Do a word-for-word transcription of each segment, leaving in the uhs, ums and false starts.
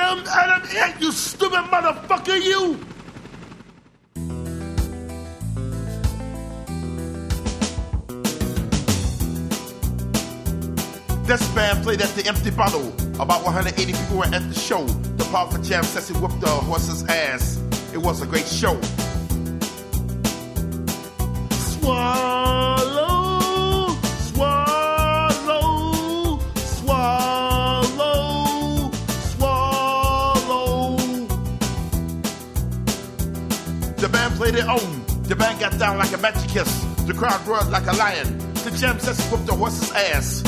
Adam, Adam, Adam, you stupid motherfucker, you! This band played at the Empty Bottle. About one hundred eighty people were at the show. The powerful jam session whooped the horse's ass. It was a great show. Swallow, swallow, swallow, swallow. The band played their own. The band got down like a magic kiss. The crowd roared like a lion. The jam session whooped the horse's ass.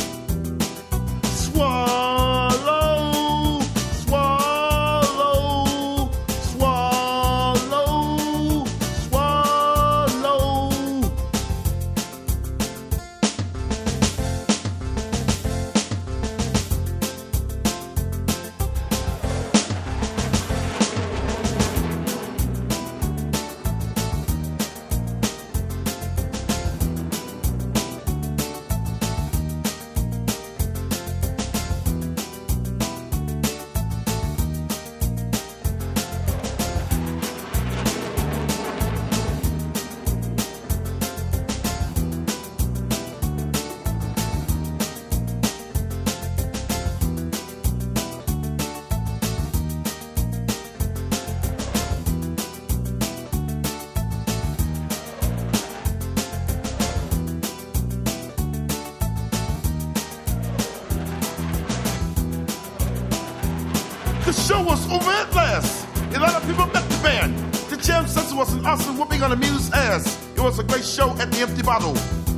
Swallow, swallow, swallow, swallow. The show was over at last. A lot of people met the band. The jam session was an awesome whooping on the muse's ass. It was a great show at the Empty Bottle.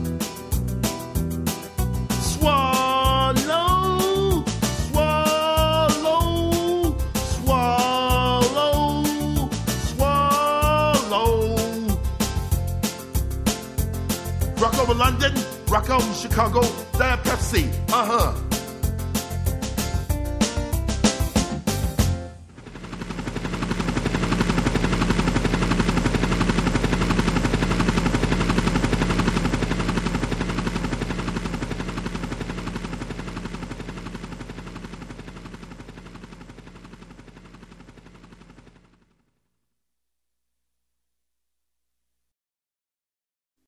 Swallow, swallow, swallow, swallow. Rock over London, rock over Chicago, Diet Pepsi, uh-huh.